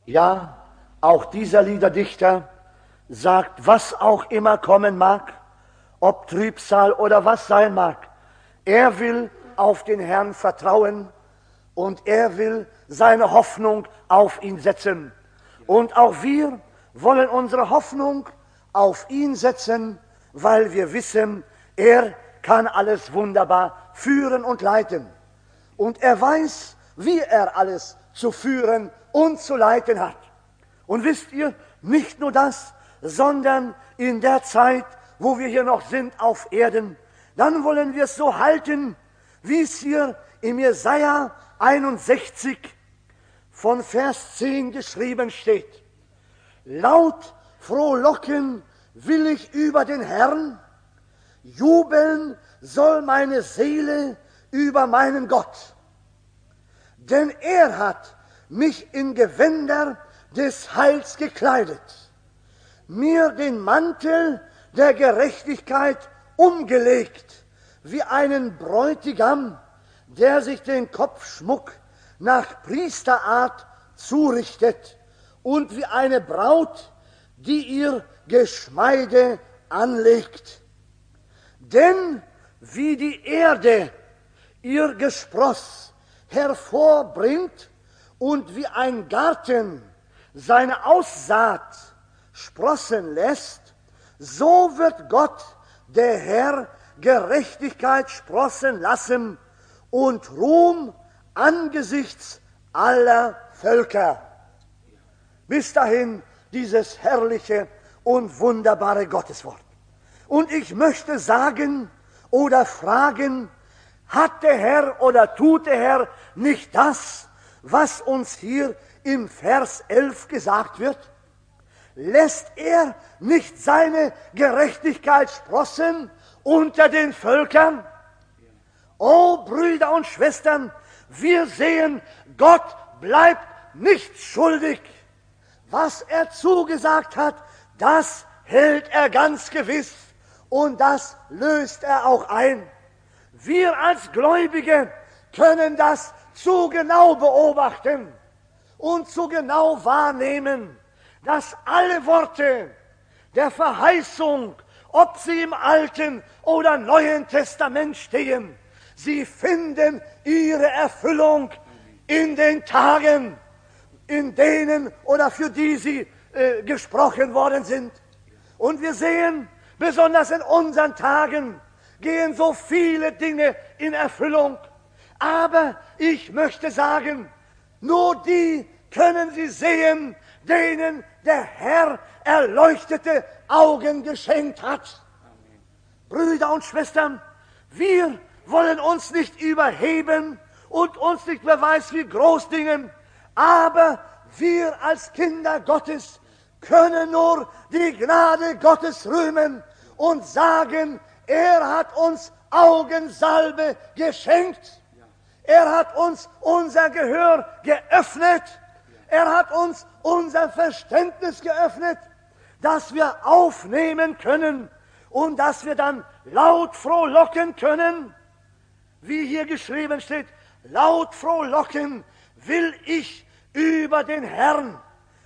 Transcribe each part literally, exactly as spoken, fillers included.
Ja, auch dieser Liederdichter sagt, was auch immer kommen mag, ob Trübsal oder was sein mag, er will auf den Herrn vertrauen und er will seine Hoffnung auf ihn setzen. Und auch wir wollen unsere Hoffnung auf ihn setzen, weil wir wissen, er kann alles wunderbar führen und leiten. Und er weiß, wie er alles zu führen und zu leiten hat. Und wisst ihr, nicht nur das, sondern in der Zeit, wo wir hier noch sind auf Erden, dann wollen wir es so halten, wie es hier im Jesaja einundsechzig von Vers zehn geschrieben steht. Laut frohlocken will ich über den Herrn, jubeln soll meine Seele über meinen Gott. Denn er hat mich in Gewänder des Heils gekleidet, mir den Mantel der Gerechtigkeit umgelegt, wie einen Bräutigam, der sich den Kopfschmuck nach Priesterart zurichtet, und wie eine Braut, die ihr Geschmeide anlegt. Denn wie die Erde ihr Gespross hervorbringt und wie ein Garten seine Aussaat sprossen lässt, so wird Gott, der Herr, Gerechtigkeit sprossen lassen und Ruhm angesichts aller Völker. Bis dahin dieses herrliche und wunderbare Gotteswort. Und ich möchte sagen oder fragen, hat der Herr oder tut der Herr nicht das, was uns hier im Vers elf gesagt wird? Lässt er nicht seine Gerechtigkeit sprossen unter den Völkern? O Brüder und Schwestern, wir sehen, Gott bleibt nicht schuldig. Was er zugesagt hat, das hält er ganz gewiss und das löst er auch ein. Wir als Gläubige können das zu genau beobachten und zu genau wahrnehmen, dass alle Worte der Verheißung, ob sie im Alten oder Neuen Testament stehen, sie finden ihre Erfüllung in den Tagen, in denen oder für die sie äh, gesprochen worden sind. Und wir sehen, besonders in unseren Tagen, gehen so viele Dinge in Erfüllung. Aber ich möchte sagen, nur die können sie sehen, denen der Herr erleuchtete Augen geschenkt hat. Amen. Brüder und Schwestern, wir wollen uns nicht überheben und uns nicht wer weiß wie groß dingen, aber wir als Kinder Gottes können nur die Gnade Gottes rühmen und sagen, er hat uns Augensalbe geschenkt. Er hat uns unser Gehör geöffnet. Er hat uns unser Verständnis geöffnet, dass wir aufnehmen können und dass wir dann laut frohlocken können, wie hier geschrieben steht, laut frohlocken will ich über den Herrn,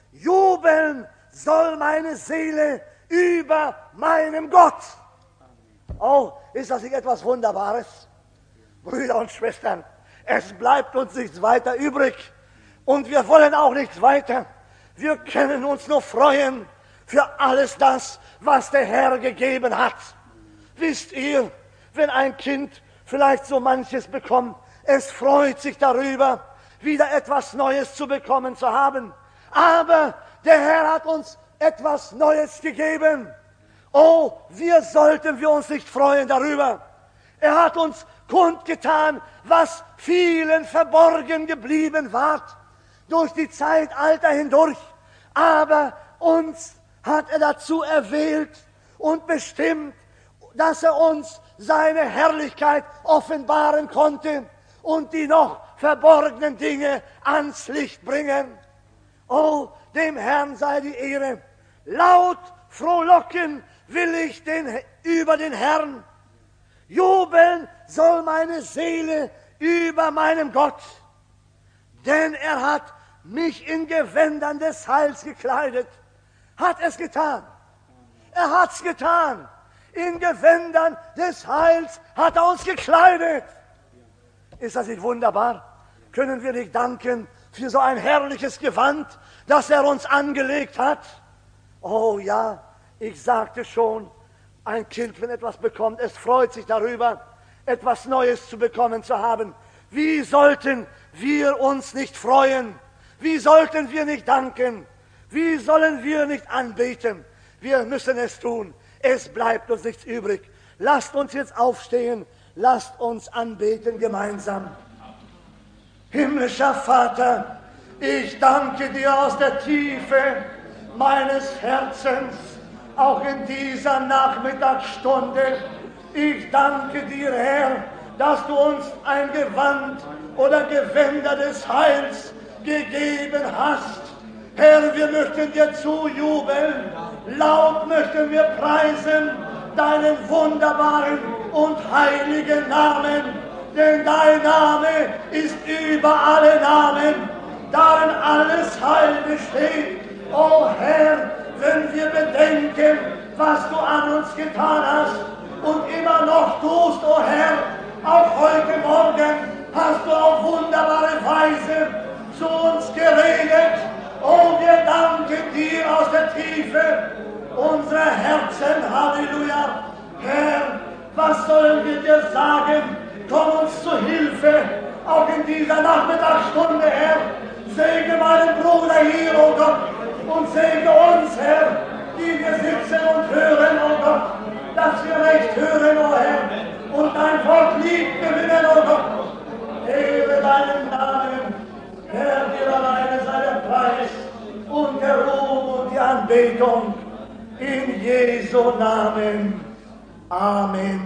jubeln soll meine Seele über meinem Gott. Oh, ist das nicht etwas Wunderbares? Brüder und Schwestern, es bleibt uns nichts weiter übrig und wir wollen auch nichts weiter. Wir können uns nur freuen für alles das, was der Herr gegeben hat. Wisst ihr, wenn ein Kind vielleicht so manches bekommt, es freut sich darüber, wieder etwas Neues zu bekommen zu haben. Aber der Herr hat uns etwas Neues gegeben. Oh, wir sollten wir uns nicht freuen darüber. Er hat uns kundgetan, was vielen verborgen geblieben war, durch die Zeitalter hindurch. Aber uns hat er dazu erwählt und bestimmt, dass er uns seine Herrlichkeit offenbaren konnte und die noch verborgenen Dinge ans Licht bringen. Oh, dem Herrn sei die Ehre. Laut frohlocken will ich den, über den Herrn. Jubeln soll meine Seele über meinem Gott. Denn er hat mich in Gewändern des Heils gekleidet. Hat es getan. Er hat's getan. In Gewändern des Heils hat er uns gekleidet. Ist das nicht wunderbar? Können wir nicht danken für so ein herrliches Gewand, das er uns angelegt hat? Oh ja, ich sagte schon, ein Kind, wenn etwas bekommt, es freut sich darüber, etwas Neues zu bekommen zu haben. Wie sollten wir uns nicht freuen? Wie sollten wir nicht danken? Wie sollen wir nicht anbeten? Wir müssen es tun. Es bleibt uns nichts übrig. Lasst uns jetzt aufstehen. Lasst uns anbeten gemeinsam. Himmlischer Vater, ich danke dir aus der Tiefe meines Herzens, auch in dieser Nachmittagsstunde. Ich danke dir, Herr, dass du uns ein Gewand oder Gewänder des Heils gegeben hast. Herr, wir möchten dir zujubeln, laut möchten wir preisen deinen wunderbaren und heiligen Namen, denn dein Name ist über alle Namen, darin alles Heil besteht. O Herr, wenn wir bedenken, was du an uns getan hast und immer noch tust, o Herr, auch heute Morgen hast du auf wunderbare Weise zu uns geredet. Oh, wir danken dir aus der Tiefe unserer Herzen. Halleluja. Herr, was sollen wir dir sagen? Komm uns zu Hilfe, auch in dieser Nachmittagsstunde, Herr. Segne meinen Bruder hier, oh Gott, und segne uns, Herr, die wir sitzen und hören, oh Gott, dass wir recht hören, oh Herr, und dein Wort lieb gewinnen, oh Gott. Ehre deinen Namen, Herr, dir alleine sei der Preis und der Ruhm und die Anbetung in Jesu Namen. Amen.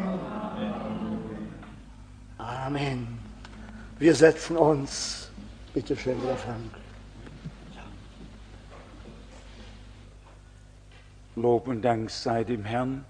Amen. Wir setzen uns. Bitte schön, Bruder Frank. Lob und Dank sei dem Herrn.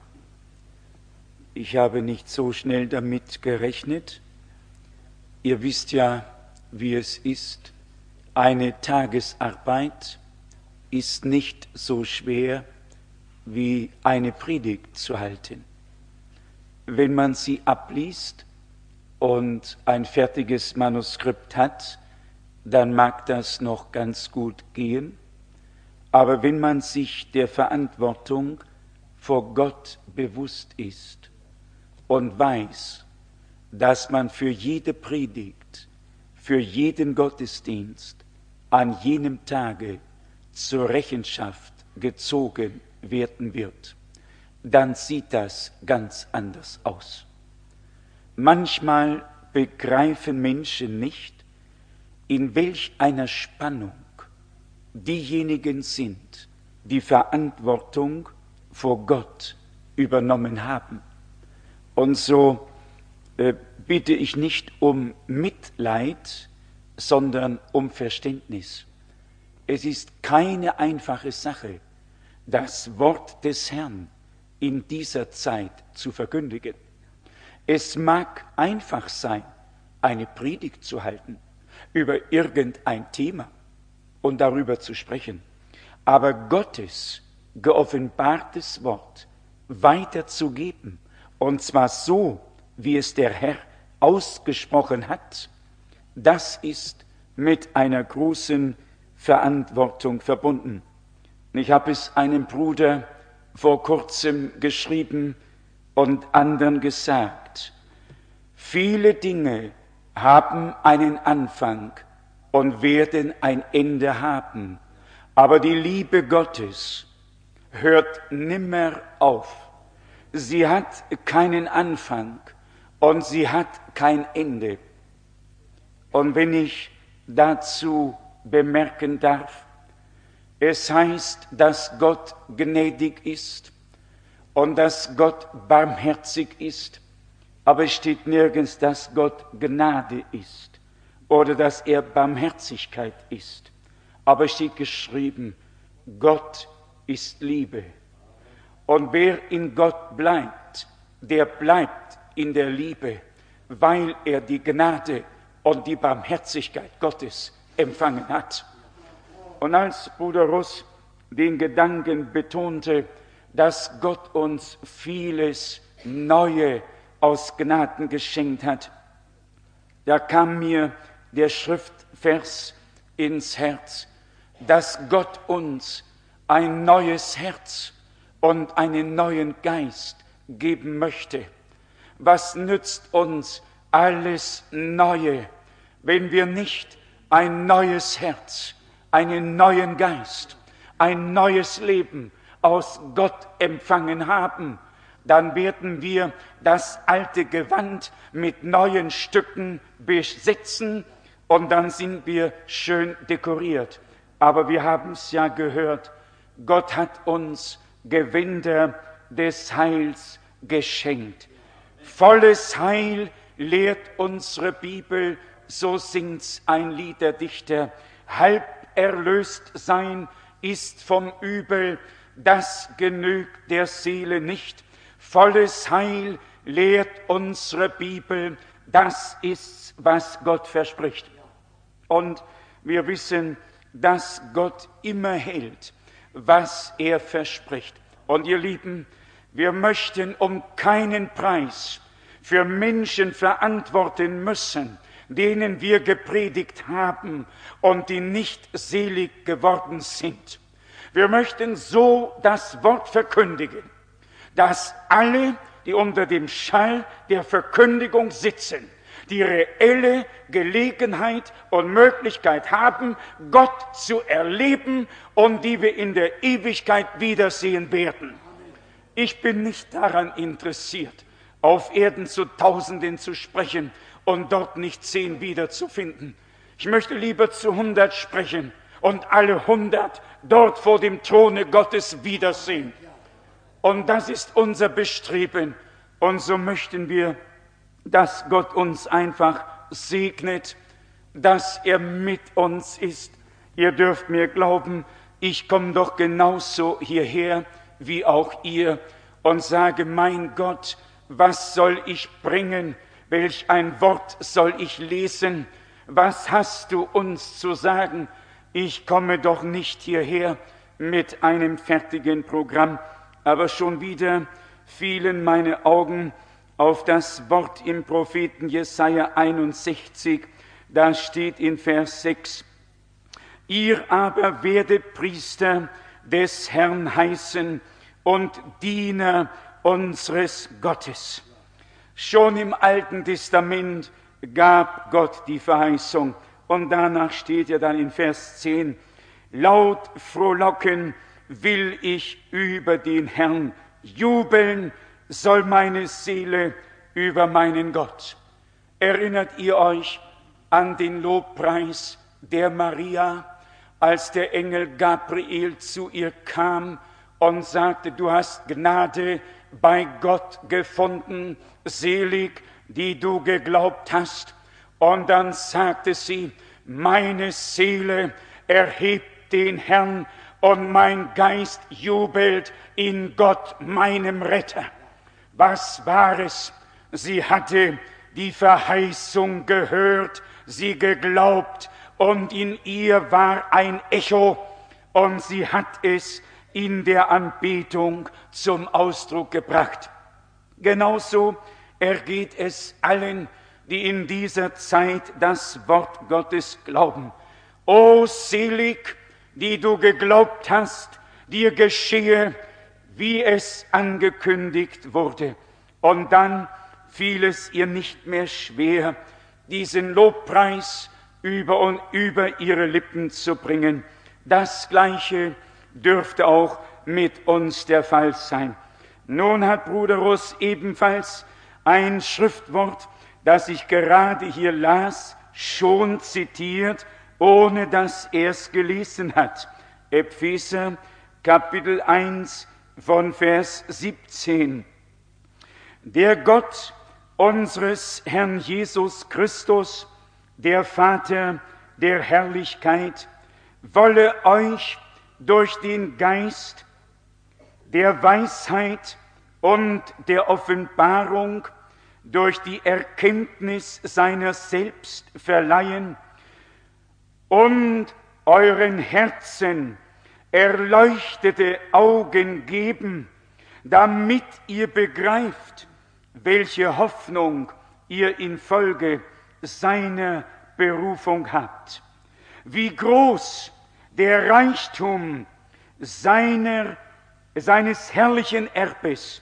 Ich habe nicht so schnell damit gerechnet. Ihr wisst ja, wie es ist. Eine Tagesarbeit ist nicht so schwer wie eine Predigt zu halten. Wenn man sie abliest und ein fertiges Manuskript hat, dann mag das noch ganz gut gehen. Aber wenn man sich der Verantwortung vor Gott bewusst ist und weiß, dass man für jede Predigt, für jeden Gottesdienst an jenem Tage zur Rechenschaft gezogen werden wird, dann sieht das ganz anders aus. Manchmal begreifen Menschen nicht, in welch einer Spannung diejenigen sind, die Verantwortung vor Gott übernommen haben. Und so äh, bitte ich nicht um Mitleid, sondern um Verständnis. Es ist keine einfache Sache, das Wort des Herrn in dieser Zeit zu verkündigen. Es mag einfach sein, eine Predigt zu halten über irgendein Thema und darüber zu sprechen, aber Gottes geoffenbartes Wort weiterzugeben, und zwar so, wie es der Herr ausgesprochen hat, das ist mit einer großen Verantwortung verbunden. Ich habe es einem Bruder vor kurzem geschrieben und anderen gesagt: Viele Dinge haben einen Anfang und werden ein Ende haben, aber die Liebe Gottes hört nimmer auf. Sie hat keinen Anfang und sie hat kein Ende. Und wenn ich dazu bemerken darf, es heißt, dass Gott gnädig ist und dass Gott barmherzig ist, aber es steht nirgends, dass Gott Gnade ist oder dass er Barmherzigkeit ist. Aber es steht geschrieben, Gott ist Liebe. Und wer in Gott bleibt, der bleibt in der Liebe, weil er die Gnade und die Barmherzigkeit Gottes empfangen hat. Und als Bruder Russ den Gedanken betonte, dass Gott uns vieles Neue aus Gnaden geschenkt hat, da kam mir der Schriftvers ins Herz, dass Gott uns ein neues Herz und einen neuen Geist geben möchte. Was nützt uns alles Neue, wenn wir nicht ein neues Herz, einen neuen Geist, ein neues Leben aus Gott empfangen haben? Dann werden wir das alte Gewand mit neuen Stücken besetzen und dann sind wir schön dekoriert. Aber wir haben es ja gehört, Gott hat uns Gewänder des Heils geschenkt. Volles Heil lehrt unsere Bibel, so singt's ein Liederdichter. Halb erlöst sein ist vom Übel, das genügt der Seele nicht. Volles Heil lehrt unsere Bibel, das ist's, was Gott verspricht. Und wir wissen, dass Gott immer hält, was er verspricht. Und ihr Lieben, wir möchten um keinen Preis für Menschen verantworten müssen, denen wir gepredigt haben und die nicht selig geworden sind. Wir möchten so das Wort verkündigen, dass alle, die unter dem Schall der Verkündigung sitzen, die reelle Gelegenheit und Möglichkeit haben, Gott zu erleben und die wir in der Ewigkeit wiedersehen werden. Ich bin nicht daran interessiert, auf Erden zu Tausenden zu sprechen und dort nicht zehn wiederzufinden. Ich möchte lieber zu hundert sprechen und alle hundert dort vor dem Throne Gottes wiedersehen. Und das ist unser Bestreben. Und so möchten wir, dass Gott uns einfach segnet, dass er mit uns ist. Ihr dürft mir glauben, ich komme doch genauso hierher wie auch ihr und sage, mein Gott, was soll ich bringen? Welch ein Wort soll ich lesen? Was hast du uns zu sagen? Ich komme doch nicht hierher mit einem fertigen Programm, aber schon wieder fielen meine Augen auf das Wort im Propheten Jesaja einundsechzig. Da steht in Vers sechs: Ihr aber werdet Priester des Herrn heißen und Diener unseres Gottes. Schon im Alten Testament gab Gott die Verheißung. Und danach steht ja dann in Vers zehn, laut frohlocken will ich über den Herrn, jubeln soll meine Seele über meinen Gott. Erinnert ihr euch an den Lobpreis der Maria, als der Engel Gabriel zu ihr kam und sagte, du hast Gnade bei Gott gefunden, selig, die du geglaubt hast. Und dann sagte sie, meine Seele erhebt den Herrn und mein Geist jubelt in Gott, meinem Retter. Was war es? Sie hatte die Verheißung gehört, sie geglaubt und in ihr war ein Echo und sie hat es in der Anbetung zum Ausdruck gebracht. Genauso ergeht es allen, die in dieser Zeit das Wort Gottes glauben. O selig, die du geglaubt hast, dir geschehe, wie es angekündigt wurde. Und dann fiel es ihr nicht mehr schwer, diesen Lobpreis über und über ihre Lippen zu bringen. Das Gleiche dürfte auch mit uns der Fall sein. Nun hat Bruder Russ ebenfalls ein Schriftwort, das ich gerade hier las, schon zitiert, ohne dass er es gelesen hat. Epheser Kapitel eins von Vers siebzehn. Der Gott unseres Herrn Jesus Christus, der Vater der Herrlichkeit, wolle euch durch den Geist der Weisheit und der Offenbarung durch die Erkenntnis seiner selbst verleihen und euren Herzen erleuchtete Augen geben, damit ihr begreift, welche Hoffnung ihr infolge seiner Berufung habt, wie groß der Reichtum seiner, seines herrlichen Erbes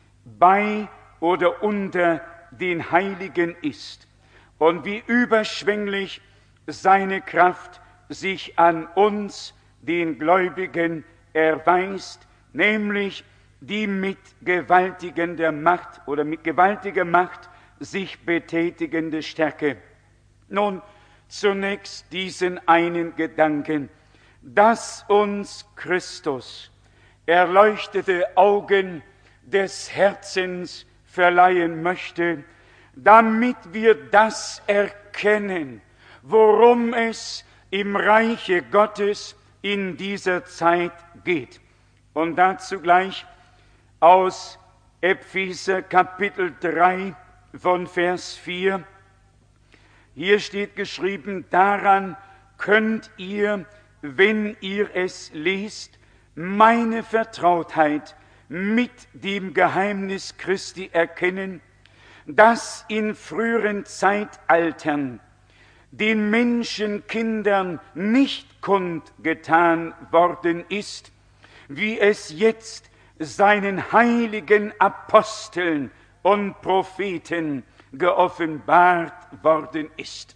bei oder unter den Heiligen ist und wie überschwänglich seine Kraft sich an uns, den Gläubigen, erweist, nämlich die mit gewaltigender Macht oder mit gewaltiger Macht sich betätigende Stärke. Nun, zunächst diesen einen Gedanken, dass uns Christus erleuchtete Augen des Herzens verleihen möchte, damit wir das erkennen, worum es im Reiche Gottes in dieser Zeit geht. Und dazu gleich aus Epheser Kapitel drei von Vers vier. Hier steht geschrieben, daran könnt ihr, wenn ihr es liest, meine Vertrautheit mit dem Geheimnis Christi erkennen, das in früheren Zeitaltern den Menschenkindern nicht kundgetan worden ist, wie es jetzt seinen heiligen Aposteln und Propheten geoffenbart worden ist.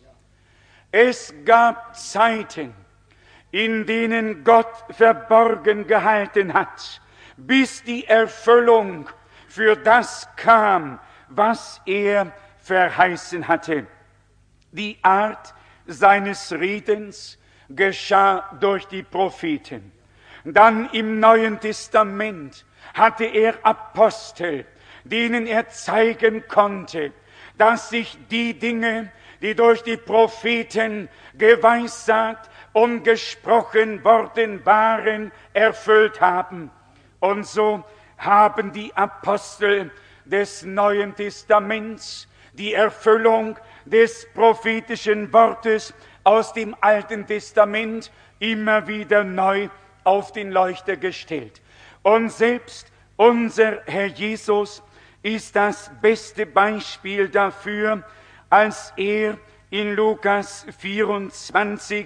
Es gab Zeiten, in denen Gott verborgen gehalten hat, bis die Erfüllung für das kam, was er verheißen hatte. Die Art seines Redens geschah durch die Propheten. Dann im Neuen Testament hatte er Apostel, denen er zeigen konnte, dass sich die Dinge, die durch die Propheten geweissagt und gesprochen worden waren, erfüllt haben. Und so haben die Apostel des Neuen Testaments die Erfüllung des prophetischen Wortes aus dem Alten Testament immer wieder neu auf den Leuchter gestellt. Und selbst unser Herr Jesus ist das beste Beispiel dafür, als er in Lukas vierundzwanzig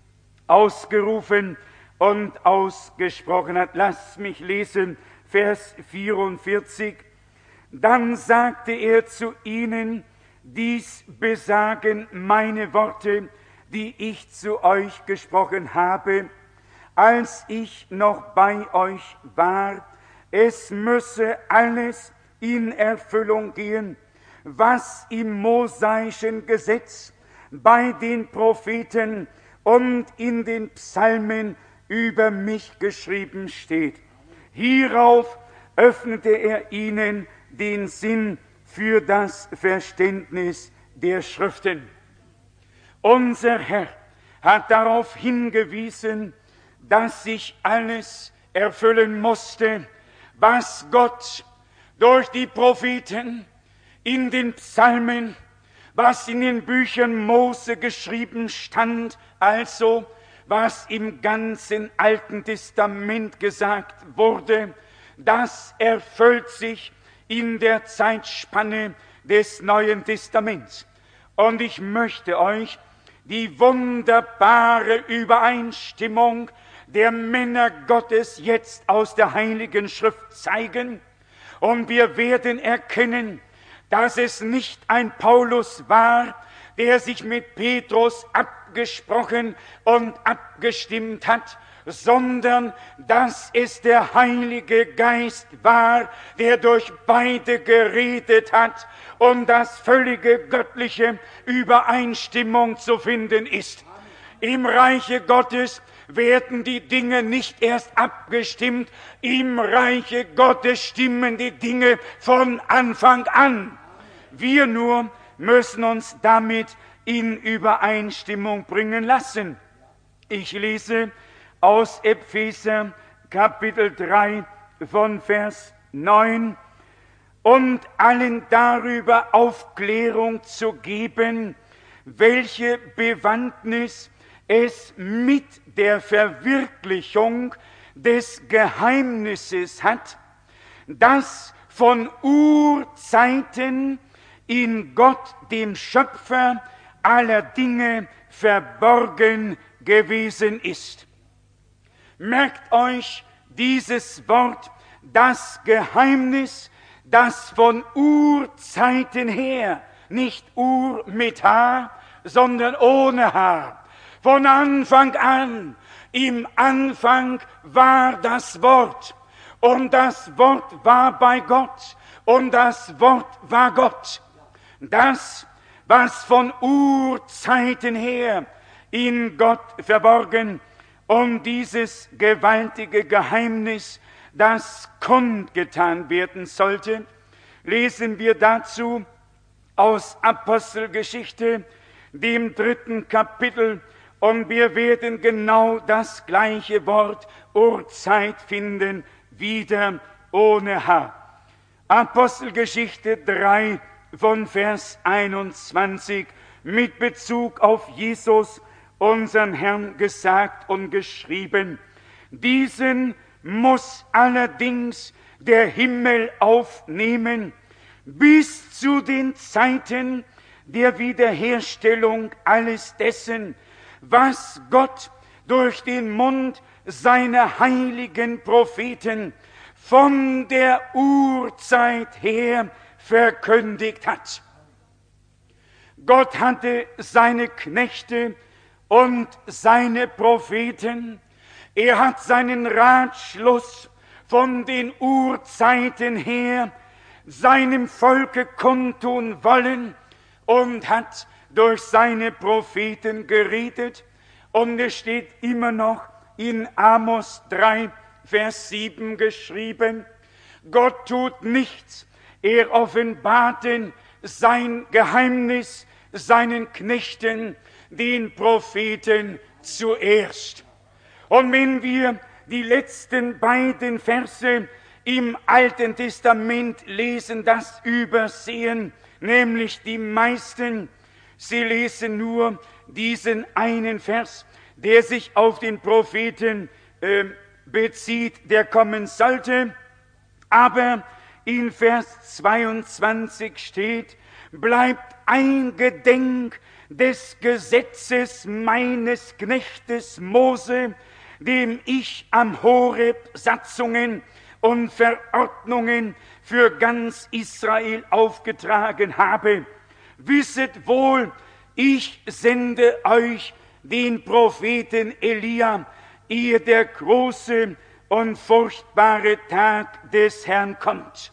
ausgerufen und ausgesprochen hat. Lasst mich lesen, Vers vierundvierzig. Dann sagte er zu ihnen, dies besagen meine Worte, die ich zu euch gesprochen habe, als ich noch bei euch war. Es müsse alles in Erfüllung gehen, was im mosaischen Gesetz, bei den Propheten und in den Psalmen über mich geschrieben steht. Hierauf öffnete er ihnen den Sinn für das Verständnis der Schriften. Unser Herr hat darauf hingewiesen, dass sich alles erfüllen musste, was Gott durch die Propheten in den Psalmen, was in den Büchern Mose geschrieben stand, also was im ganzen Alten Testament gesagt wurde, das erfüllt sich in der Zeitspanne des Neuen Testaments. Und ich möchte euch die wunderbare Übereinstimmung der Männer Gottes jetzt aus der Heiligen Schrift zeigen. Und wir werden erkennen, dass es nicht ein Paulus war, der sich mit Petrus abgesprochen und abgestimmt hat, sondern dass es der Heilige Geist war, der durch beide geredet hat und dass völlige göttliche Übereinstimmung zu finden ist. Im Reiche Gottes werden die Dinge nicht erst abgestimmt, im Reiche Gottes stimmen die Dinge von Anfang an. Wir nur müssen uns damit in Übereinstimmung bringen lassen. Ich lese aus Epheser Kapitel drei von Vers neun, und allen darüber Aufklärung zu geben, welche Bewandtnis es mit der Verwirklichung des Geheimnisses hat, das von Urzeiten in Gott, dem Schöpfer aller Dinge, verborgen gewesen ist. Merkt euch dieses Wort, das Geheimnis, das von Urzeiten her, nicht Ur mit H, sondern ohne H, von Anfang an, im Anfang war das Wort, und das Wort war bei Gott, und das Wort war Gott. Das, was von Urzeiten her in Gott verborgen, um dieses gewaltige Geheimnis, das kundgetan werden sollte, lesen wir dazu aus Apostelgeschichte, dem dritten Kapitel, und wir werden genau das gleiche Wort Urzeit finden, wieder ohne H. Apostelgeschichte drei von Vers einundzwanzig mit Bezug auf Jesus, unseren Herrn, gesagt und geschrieben: Diesen muss allerdings der Himmel aufnehmen, bis zu den Zeiten der Wiederherstellung alles dessen, was Gott durch den Mund seiner heiligen Propheten von der Urzeit her verkündigt hat. Gott hatte seine Knechte und seine Propheten, er hat seinen Ratschluss von den Urzeiten her seinem Volke kundtun wollen und hat durch seine Propheten geredet. Und es steht immer noch in Amos drei, Vers sieben geschrieben: Gott tut nichts, er offenbarte sein Geheimnis seinen Knechten, den Propheten zuerst. Und wenn wir die letzten beiden Verse im Alten Testament lesen, das übersehen, nämlich die meisten, sie lesen nur diesen einen Vers, der sich auf den Propheten äh, bezieht, der kommen sollte. Aber in Vers zweiundzwanzig steht: Bleibt eingedenk des Gesetzes meines Knechtes Mose, dem ich am Horeb Satzungen und Verordnungen für ganz Israel aufgetragen habe. Wisset wohl, ich sende euch den Propheten Elia, ehe der große und furchtbare Tag des Herrn kommt.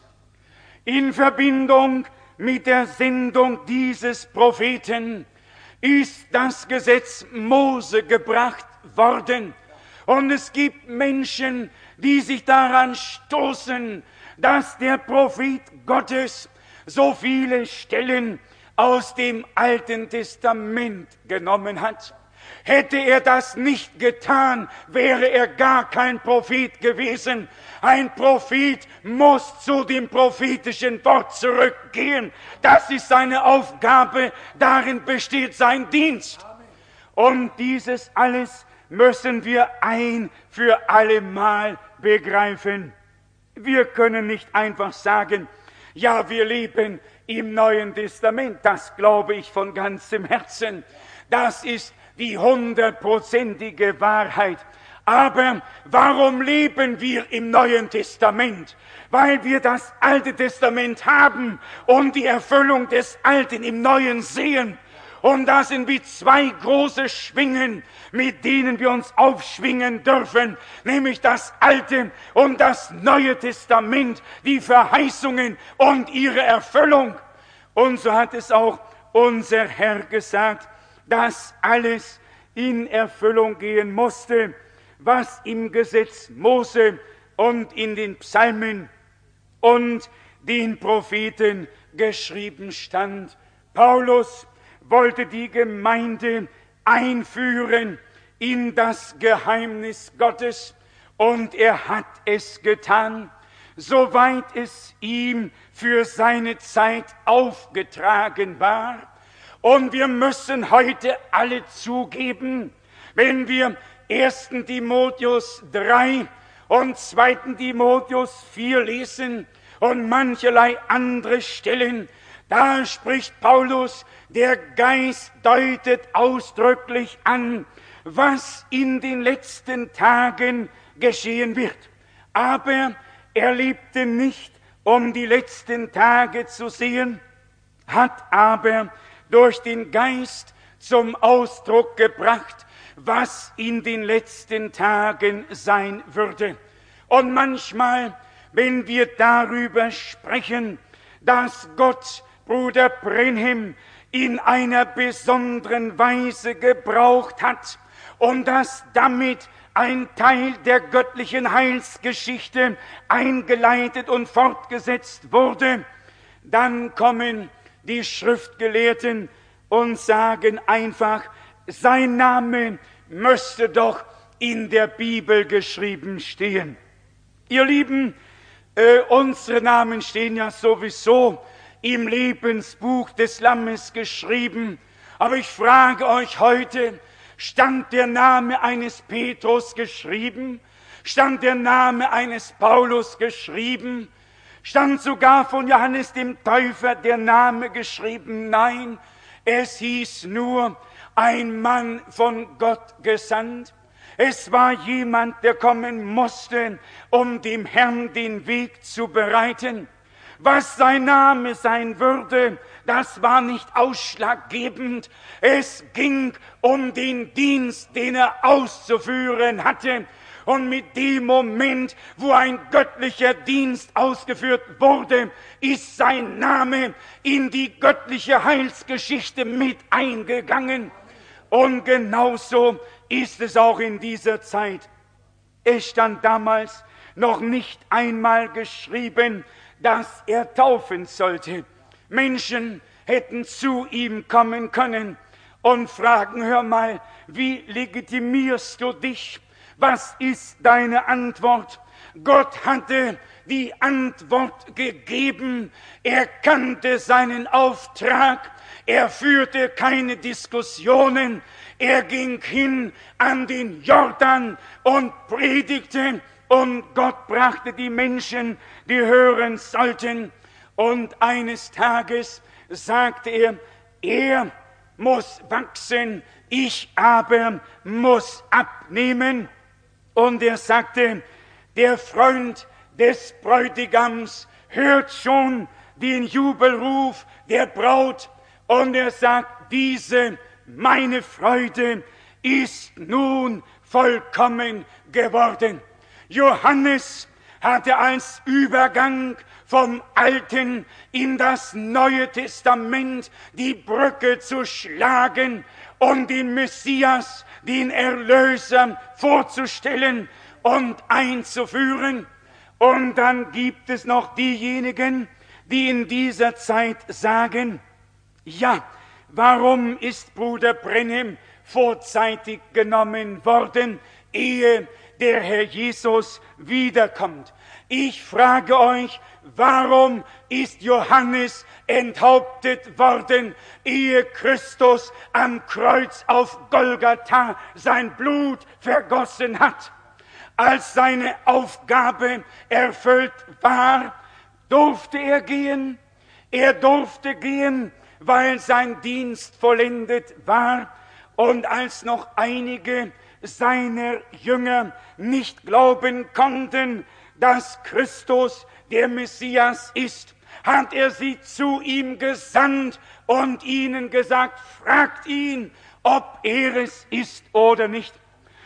In Verbindung mit der Sendung dieses Propheten ist das Gesetz Mose gebracht worden. Und es gibt Menschen, die sich daran stoßen, dass der Prophet Gottes so viele Stellen aus dem Alten Testament genommen hat. Hätte er das nicht getan, wäre er gar kein Prophet gewesen. Ein Prophet muss zu dem prophetischen Wort zurückgehen. Das ist seine Aufgabe, darin besteht sein Dienst. Und dieses alles müssen wir ein für allemal begreifen. Wir können nicht einfach sagen, ja, wir leben im Neuen Testament. Das glaube ich von ganzem Herzen. Das ist die hundertprozentige Wahrheit. Aber warum leben wir im Neuen Testament? Weil wir das Alte Testament haben und die Erfüllung des Alten im Neuen sehen. Und das sind wie zwei große Schwingen, mit denen wir uns aufschwingen dürfen, nämlich das Alte und das Neue Testament, die Verheißungen und ihre Erfüllung. Und so hat es auch unser Herr gesagt, dass alles in Erfüllung gehen musste, was im Gesetz Mose und in den Psalmen und den Propheten geschrieben stand. Paulus wollte die Gemeinde einführen in das Geheimnis Gottes, und er hat es getan, soweit es ihm für seine Zeit aufgetragen war. Und wir müssen heute alle zugeben, Wenn wir ersten Timotheus drei und zweiten Timotheus vier lesen und mancherlei andere Stellen, da spricht Paulus, der Geist deutet ausdrücklich an, was in den letzten Tagen geschehen wird. Aber er lebte nicht, um die letzten Tage zu sehen, hat aber durch den Geist zum Ausdruck gebracht, was in den letzten Tagen sein würde. Und manchmal, wenn wir darüber sprechen, dass Gott Bruder Branham in einer besonderen Weise gebraucht hat und dass damit ein Teil der göttlichen Heilsgeschichte eingeleitet und fortgesetzt wurde, dann kommen die Schriftgelehrten und sagen einfach, sein Name müsste doch in der Bibel geschrieben stehen. Ihr Lieben, äh, unsere Namen stehen ja sowieso im Lebensbuch des Lammes geschrieben. Aber ich frage euch heute, stand der Name eines Petrus geschrieben? Stand der Name eines Paulus geschrieben? Stand sogar von Johannes dem Täufer der Name geschrieben? Nein, es hieß nur, ein Mann von Gott gesandt. Es war jemand, der kommen musste, um dem Herrn den Weg zu bereiten. Was sein Name sein würde, das war nicht ausschlaggebend. Es ging um den Dienst, den er auszuführen hatte. Und mit dem Moment, wo ein göttlicher Dienst ausgeführt wurde, ist sein Name in die göttliche Heilsgeschichte mit eingegangen. Und genauso ist es auch in dieser Zeit. Es stand damals noch nicht einmal geschrieben, dass er taufen sollte. Menschen hätten zu ihm kommen können und fragen, hör mal, wie legitimierst du dich? Was ist deine Antwort? Gott hatte die Antwort gegeben. Er kannte seinen Auftrag. Er führte keine Diskussionen. Er ging hin an den Jordan und predigte. Und Gott brachte die Menschen, die hören sollten. Und eines Tages sagte er, er muss wachsen, ich aber muss abnehmen. Und er sagte, der Freund des Bräutigams hört schon den Jubelruf der Braut. Und er sagt, diese, meine Freude, ist nun vollkommen geworden. Johannes hatte als Übergang vom Alten in das Neue Testament die Brücke zu schlagen und den Messias, den Erlöser, vorzustellen und einzuführen. Und dann gibt es noch diejenigen, die in dieser Zeit sagen, ja, warum ist Bruder Branham vorzeitig genommen worden, ehe der Herr Jesus wiederkommt? Ich frage euch, warum ist Johannes enthauptet worden, ehe Christus am Kreuz auf Golgatha sein Blut vergossen hat? Als seine Aufgabe erfüllt war, durfte er gehen. Er durfte gehen, weil sein Dienst vollendet war. Und als noch einige seiner Jünger nicht glauben konnten, dass Christus der Messias ist, hat er sie zu ihm gesandt und ihnen gesagt, fragt ihn, ob er es ist oder nicht.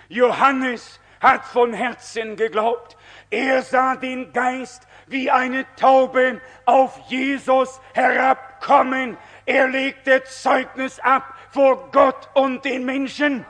Johannes hat von Herzen geglaubt. Er sah den Geist wie eine Taube auf Jesus herabkommen. Er legte Zeugnis ab vor Gott und den Menschen.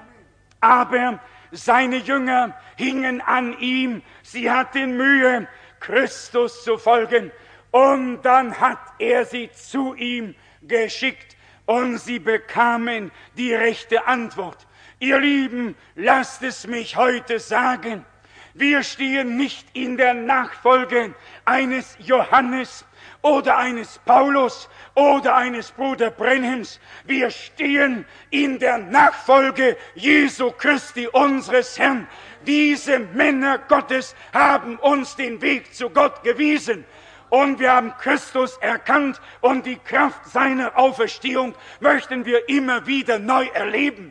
Aber seine Jünger hingen an ihm. Sie hatten Mühe, Christus zu folgen. Und dann hat er sie zu ihm geschickt und sie bekamen die rechte Antwort. Ihr Lieben, lasst es mich heute sagen, Wir stehen nicht in der Nachfolge eines Johannes oder eines Paulus oder eines Bruder Brenhems. Wir stehen in der Nachfolge Jesu Christi, unseres Herrn. Diese Männer Gottes haben uns den Weg zu Gott gewiesen. Und wir haben Christus erkannt und die Kraft seiner Auferstehung möchten wir immer wieder neu erleben.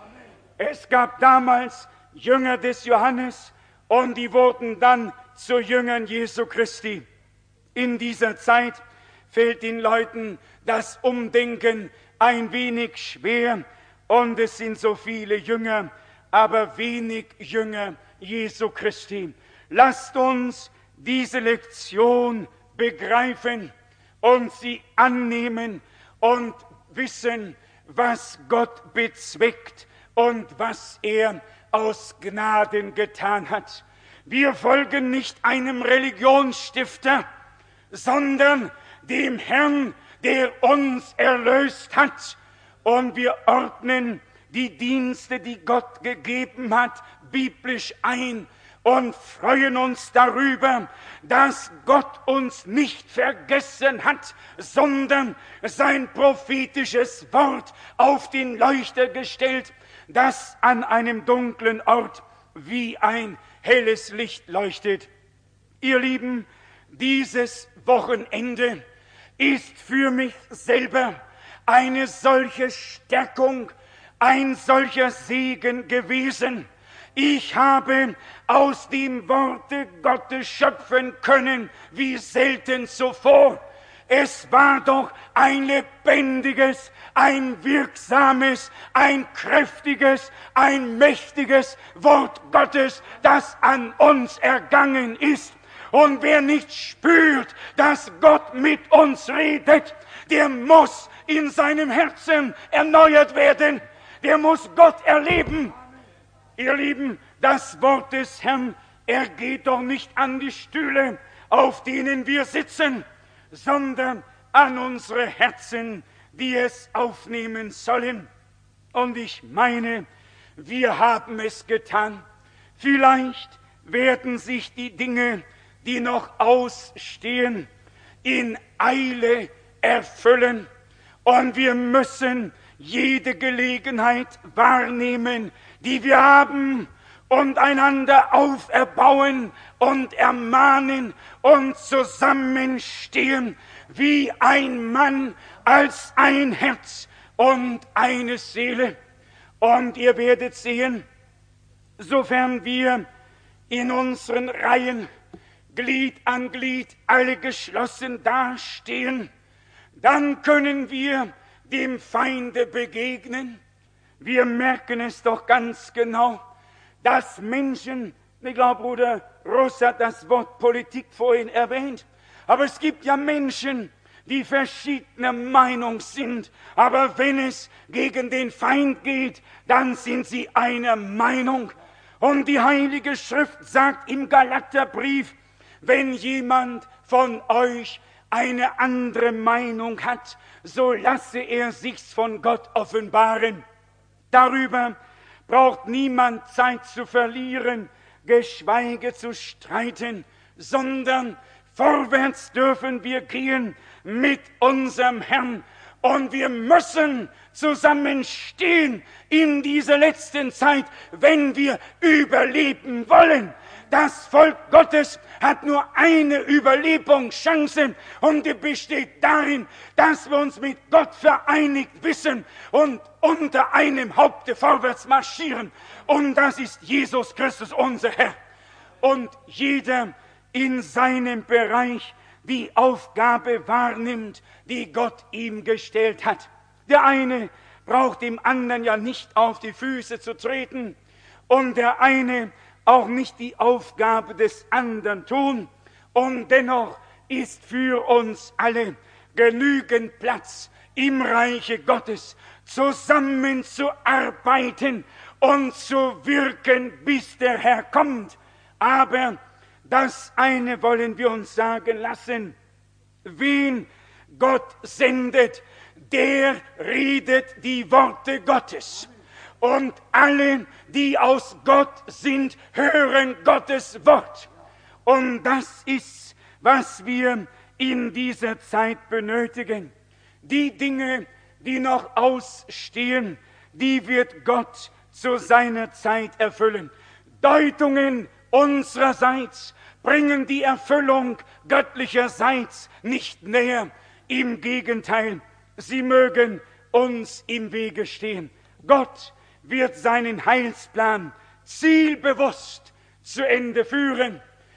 Es gab damals Jünger des Johannes und die wurden dann zu Jüngern Jesu Christi. In dieser Zeit fällt den Leuten das Umdenken ein wenig schwer und es sind so viele Jünger, aber wenig Jünger Jesu Christi. Lasst uns diese Lektion begreifen und sie annehmen und wissen, was Gott bezweckt und was er aus Gnaden getan hat. Wir folgen nicht einem Religionsstifter, sondern dem Herrn, der uns erlöst hat. Und wir ordnen die Dienste, die Gott gegeben hat, biblisch ein und freuen uns darüber, dass Gott uns nicht vergessen hat, sondern sein prophetisches Wort auf den Leuchter gestellt, das an einem dunklen Ort wie ein helles Licht leuchtet. Ihr Lieben, dieses Wochenende ist für mich selber eine solche Stärkung, ein solcher Segen gewesen. Ich habe aus dem Worte Gottes schöpfen können, wie selten zuvor. Es war doch ein lebendiges, ein wirksames, ein kräftiges, ein mächtiges Wort Gottes, das an uns ergangen ist. Und wer nicht spürt, dass Gott mit uns redet, der muss in seinem Herzen erneuert werden. Der muss Gott erleben. Ihr Lieben, das Wort des Herrn ergeht doch nicht an die Stühle, auf denen wir sitzen, sondern an unsere Herzen, die es aufnehmen sollen. Und ich meine, wir haben es getan. Vielleicht werden sich die Dinge, die noch ausstehen, in Eile erfüllen. Und wir müssen jede Gelegenheit wahrnehmen, die wir haben, und einander auferbauen und ermahnen und zusammenstehen wie ein Mann als ein Herz und eine Seele. Und ihr werdet sehen, sofern wir in unseren Reihen Glied an Glied alle geschlossen dastehen, dann können wir dem Feinde begegnen. Wir merken es doch ganz genau, dass Menschen, ich glaube, Bruder Ross hat das Wort Politik vorhin erwähnt, aber es gibt ja Menschen, die verschiedener Meinung sind, aber wenn es gegen den Feind geht, dann sind sie einer Meinung. Und die Heilige Schrift sagt im Galaterbrief, wenn jemand von euch eine andere Meinung hat, so lasse er sich's von Gott offenbaren. Darüber braucht niemand Zeit zu verlieren, geschweige zu streiten, sondern vorwärts dürfen wir gehen mit unserem Herrn. Und wir müssen zusammenstehen in dieser letzten Zeit, wenn wir überleben wollen. Das Volk Gottes hat nur eine Überlebungschance und die besteht darin, dass wir uns mit Gott vereinigt wissen und unter einem Haupte vorwärts marschieren. Und das ist Jesus Christus, unser Herr. Und jeder in seinem Bereich die Aufgabe wahrnimmt, die Gott ihm gestellt hat. Der eine braucht dem anderen ja nicht auf die Füße zu treten und der eine auch nicht die Aufgabe des anderen tun. Und dennoch ist für uns alle genügend Platz im Reiche Gottes, zusammenzuarbeiten und zu wirken, bis der Herr kommt. Aber das eine wollen wir uns sagen lassen: Wen Gott sendet, der redet die Worte Gottes. Und alle, die aus Gott sind, hören Gottes Wort. Und das ist, was wir in dieser Zeit benötigen. Die Dinge, die noch ausstehen, die wird Gott zu seiner Zeit erfüllen. Deutungen unsererseits bringen die Erfüllung göttlicherseits nicht näher. Im Gegenteil, sie mögen uns im Wege stehen. Gott wird seinen Heilsplan zielbewusst zu Ende führen.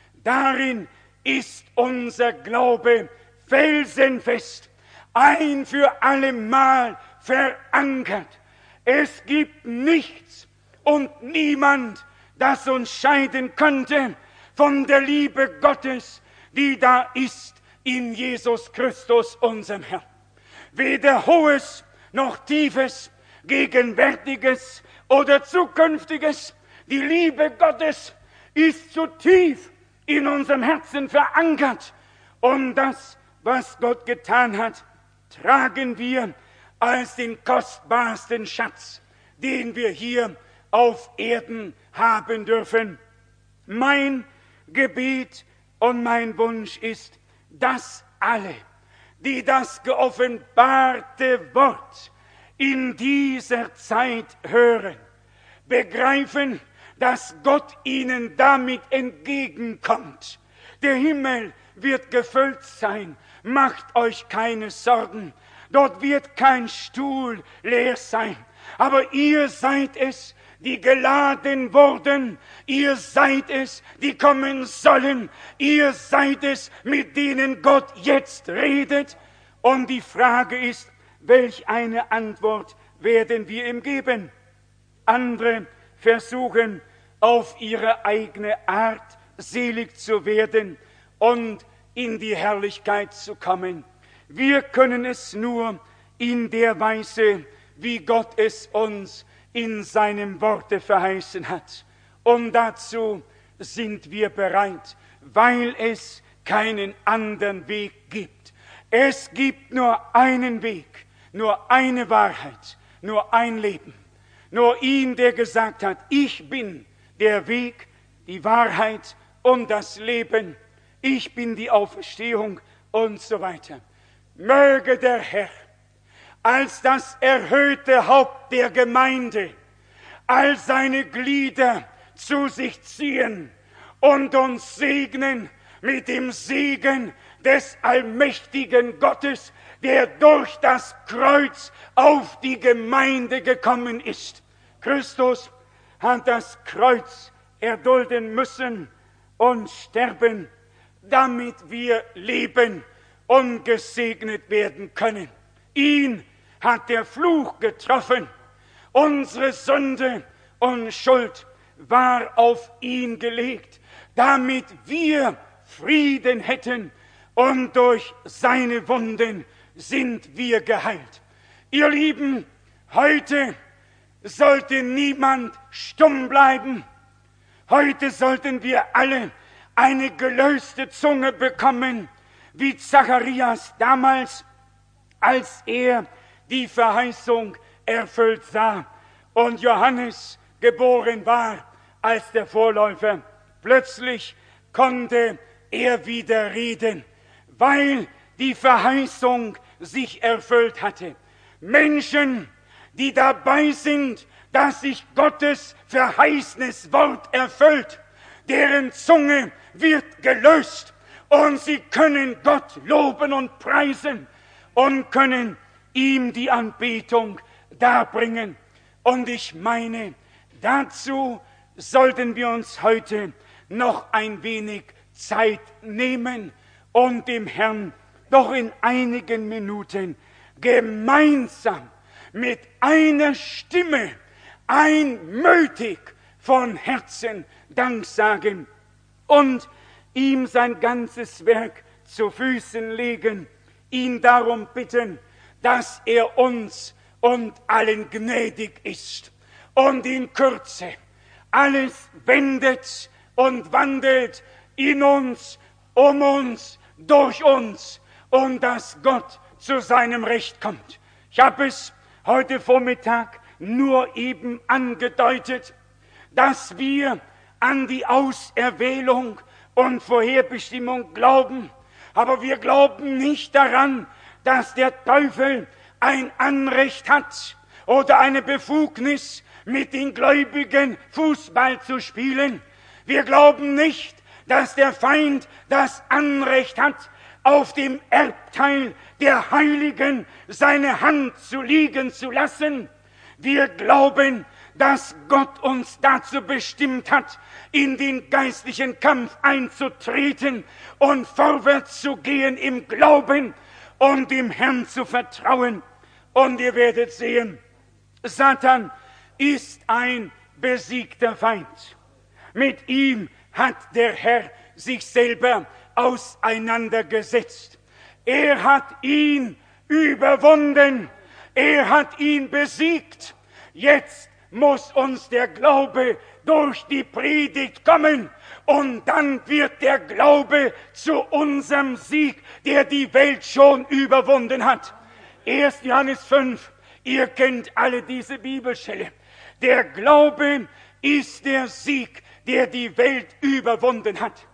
Darin ist unser Glaube felsenfest, ein für allemal verankert. Es gibt nichts und niemand, das uns scheiden könnte von der Liebe Gottes, die da ist in Jesus Christus, unserem Herrn. Weder Hohes noch Tiefes, Gegenwärtiges oder Zukünftiges. Die Liebe Gottes ist zu tief in unserem Herzen verankert. Und das, was Gott getan hat, tragen wir als den kostbarsten Schatz, den wir hier auf Erden haben dürfen. Mein Gebet und mein Wunsch ist, dass alle, die das geoffenbarte Wort in dieser Zeit hören, begreifen, dass Gott ihnen damit entgegenkommt. Der Himmel wird gefüllt sein, macht euch keine Sorgen. Dort wird kein Stuhl leer sein. Aber ihr seid es, die geladen wurden. Ihr seid es, die kommen sollen. Ihr seid es, mit denen Gott jetzt redet. Und die Frage ist, welch eine Antwort werden wir ihm geben? Andere versuchen, auf ihre eigene Art selig zu werden und in die Herrlichkeit zu kommen. Wir können es nur in der Weise, wie Gott es uns in seinem Worte verheißen hat. Und dazu sind wir bereit, weil es keinen anderen Weg gibt. Es gibt nur einen Weg, nur eine Wahrheit, nur ein Leben. Nur ihn, der gesagt hat, ich bin der Weg, die Wahrheit und das Leben. Ich bin die Auferstehung und so weiter. Möge der Herr als das erhöhte Haupt der Gemeinde all seine Glieder zu sich ziehen und uns segnen mit dem Segen des allmächtigen Gottes, der durch das Kreuz auf die Gemeinde gekommen ist. Christus hat das Kreuz erdulden müssen und sterben, damit wir leben und gesegnet werden können. Ihn hat der Fluch getroffen. Unsere Sünde und Schuld war auf ihn gelegt, damit wir Frieden hätten, und durch seine Wunden sind wir geheilt. Ihr Lieben, heute sollte niemand stumm bleiben. Heute sollten wir alle eine gelöste Zunge bekommen, wie Zacharias damals, als er die Verheißung erfüllt sah und Johannes geboren war als der Vorläufer. Plötzlich konnte er wieder reden, weil die Verheißung sich erfüllt hatte. Menschen, die dabei sind, dass sich Gottes verheißenes Wort erfüllt, deren Zunge wird gelöst und sie können Gott loben und preisen und können ihm die Anbetung darbringen. Und ich meine, dazu sollten wir uns heute noch ein wenig Zeit nehmen und dem Herrn doch in einigen Minuten gemeinsam mit einer Stimme einmütig von Herzen Dank sagen und ihm sein ganzes Werk zu Füßen legen, ihn darum bitten, dass er uns und allen gnädig ist und in Kürze alles wendet und wandelt in uns, um uns, durch uns, und dass Gott zu seinem Recht kommt. Ich habe es heute Vormittag nur eben angedeutet, dass wir an die Auserwählung und Vorherbestimmung glauben, aber wir glauben nicht daran, dass der Teufel ein Anrecht hat oder eine Befugnis, mit den Gläubigen Fußball zu spielen. Wir glauben nicht, dass der Feind das Anrecht hat, auf dem Erbteil der Heiligen seine Hand zu liegen zu lassen. Wir glauben, dass Gott uns dazu bestimmt hat, in den geistlichen Kampf einzutreten und vorwärts zu gehen im Glauben und dem Herrn zu vertrauen. Und ihr werdet sehen, Satan ist ein besiegter Feind. Mit ihm hat der Herr sich selber auseinandergesetzt. Er hat ihn überwunden. Er hat ihn besiegt. Jetzt muss uns der Glaube durch die Predigt kommen. Und dann wird der Glaube zu unserem Sieg, der die Welt schon überwunden hat. erster Johannes fünf. Ihr kennt alle diese Bibelstelle. Der Glaube ist der Sieg, der die Welt überwunden hat.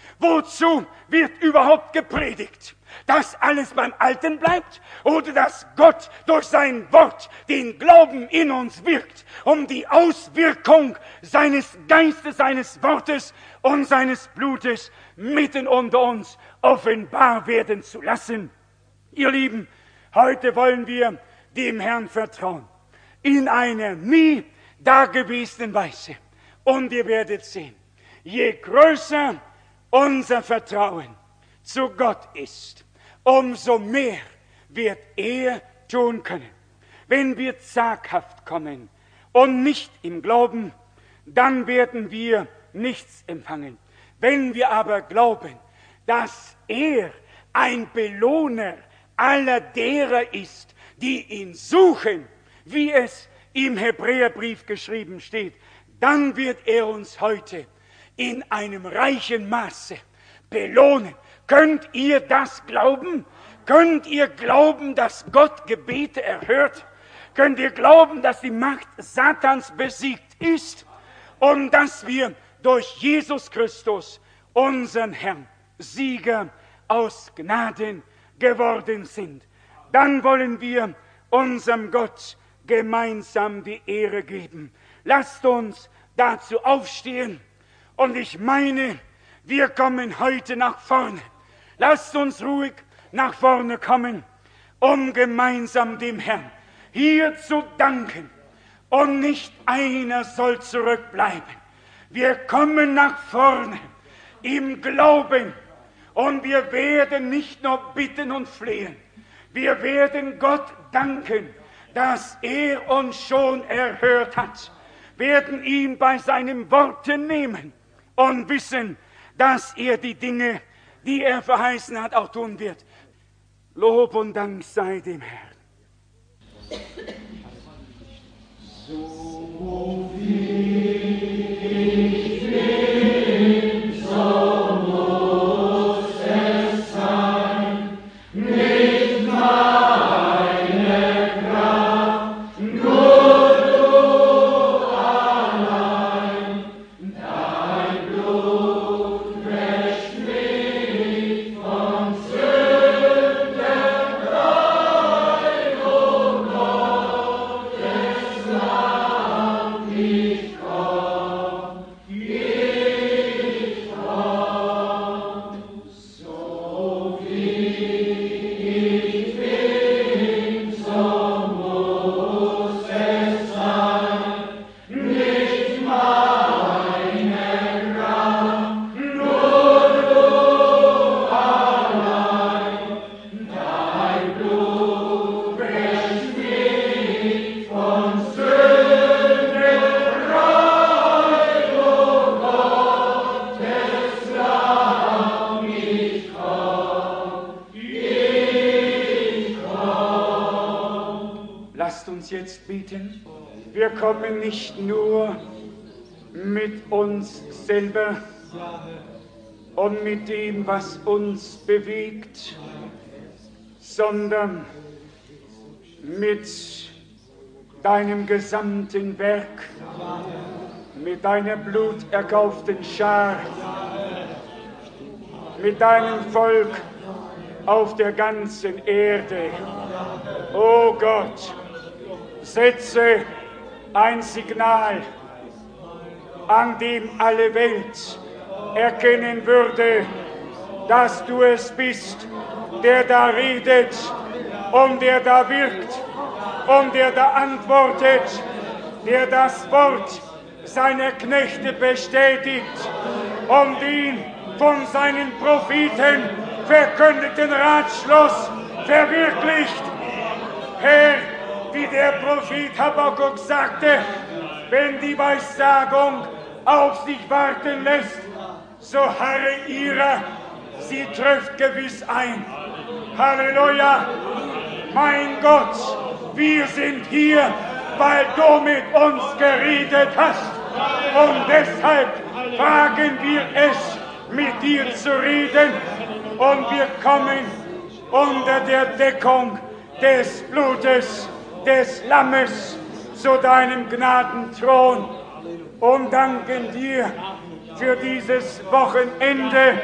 Wozu wird überhaupt gepredigt? Dass alles beim Alten bleibt oder dass Gott durch sein Wort den Glauben in uns wirkt, um die Auswirkung seines Geistes, seines Wortes und seines Blutes mitten unter uns offenbar werden zu lassen. Ihr Lieben, heute wollen wir dem Herrn vertrauen, in einer nie dagewesenen Weise. Und ihr werdet sehen, je größer unser Vertrauen zu Gott ist, umso mehr wird er tun können. Wenn wir zaghaft kommen und nicht im Glauben, dann werden wir nichts empfangen. Wenn wir aber glauben, dass er ein Belohner aller derer ist, die ihn suchen, wie es im Hebräerbrief geschrieben steht, dann wird er uns heute in einem reichen Maße belohnen. Könnt ihr das glauben? Könnt ihr glauben, dass Gott Gebete erhört? Könnt ihr glauben, dass die Macht Satans besiegt ist und dass wir durch Jesus Christus, unseren Herrn, Sieger aus Gnaden geworden sind? Dann wollen wir unserem Gott gemeinsam die Ehre geben. Lasst uns dazu aufstehen. Und ich meine, wir kommen heute nach vorne. Lasst uns ruhig nach vorne kommen, um gemeinsam dem Herrn hier zu danken. Und nicht einer soll zurückbleiben. Wir kommen nach vorne im Glauben. Und wir werden nicht nur bitten und flehen. Wir werden Gott danken, dass er uns schon erhört hat. Werden ihn bei seinen Worten nehmen und wissen, dass er die Dinge, die er verheißen hat, auch tun wird. Lob und Dank sei dem Herrn. So wie ich bin, so muss es sein, nicht meine Kraft, nur du allein, dein Blut wäscht mich von Sünden rein, o Gottes Lamm, ich komm, ich komm, so wie ich bin, so muss es sein, nicht meine Kraft, nur du allein, dein Blut wäscht mich von Sünden rein, o Gottes Lamm, ich komm, ich komm. Lasst uns jetzt beten. Wir kommen nicht nur mit uns selber und mit dem, was uns bewegt, sondern mit deinem gesamten Werk, mit deiner bluterkauften Schar, mit deinem Volk auf der ganzen Erde. O Gott, setze ein Signal, an dem alle Welt erkennen würde, dass du es bist, der da redet und der da wirkt und der da antwortet, der das Wort seiner Knechte bestätigt und den von seinen Propheten verkündeten Ratschluss verwirklicht. Herr, wie der Prophet Habakkuk sagte, wenn die Weissagung auf sich warten lässt, so harre ihrer, sie trifft gewiss ein. Halleluja! Mein Gott, wir sind hier, weil du mit uns geredet hast. Und deshalb wagen wir es, mit dir zu reden. Und wir kommen unter der Deckung des Blutes des Lammes zu deinem Gnadenthron und danken dir für dieses Wochenende.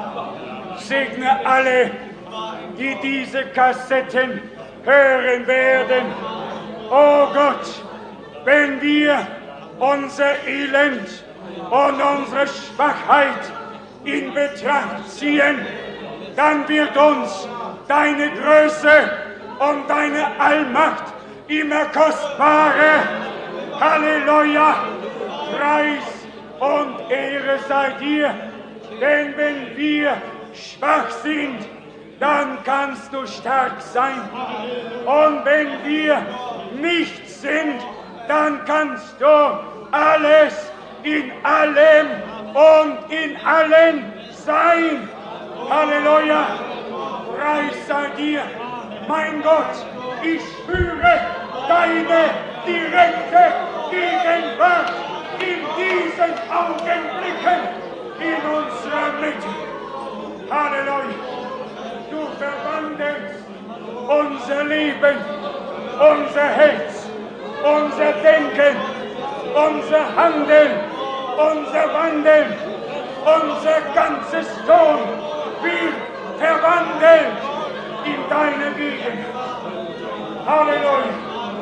Segne alle, die diese Kassetten hören werden. Oh Gott, wenn wir unser Elend und unsere Schwachheit in Betracht ziehen, dann wird uns deine Größe und deine Allmacht immer kostbarer. Halleluja! Preis und Ehre sei dir, denn wenn wir schwach sind, dann kannst du stark sein. Und wenn wir nichts sind, dann kannst du alles in allem und in allen sein. Halleluja! Preis sei dir, mein Gott, ich spüre deine direkte Gegenwart in diesen Augenblicken in unserer Mitte. Halleluja! Du verwandelst unser Leben, unser Herz, unser Denken, unser Handeln, unser Wandeln, unser ganzes Tun wird verwandelt in deine Gegenwart. Halleluja!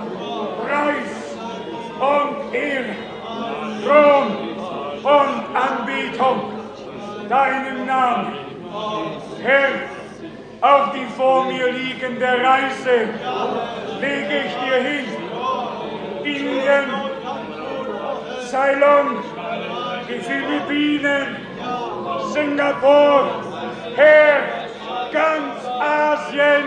Preis und Ehre, Thron und Anbetung deinem Namen. Herr, auf die vor mir liegende Reise lege ich dir hin. Indien, Ceylon, die Philippinen, Singapur, Herr, ganz Asien,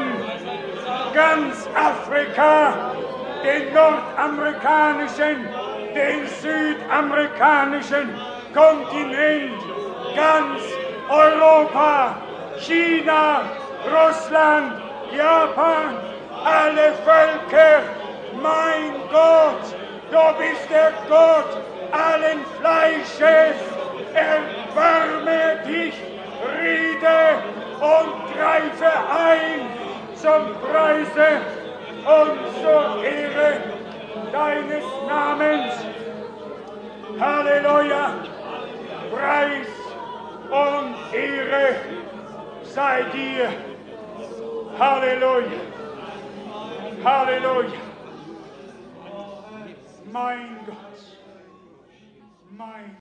ganz Afrika, den nordamerikanischen, den südamerikanischen Kontinent, ganz Europa, China, Russland, Japan, alle Völker. Mein Gott, du bist der Gott allen Fleisches. Erbarme dich, rede und greife ein zum Preise und zur Ehre deines Namens. Halleluja! Preis und Ehre sei dir. Halleluja! Halleluja! Mein Gott, mein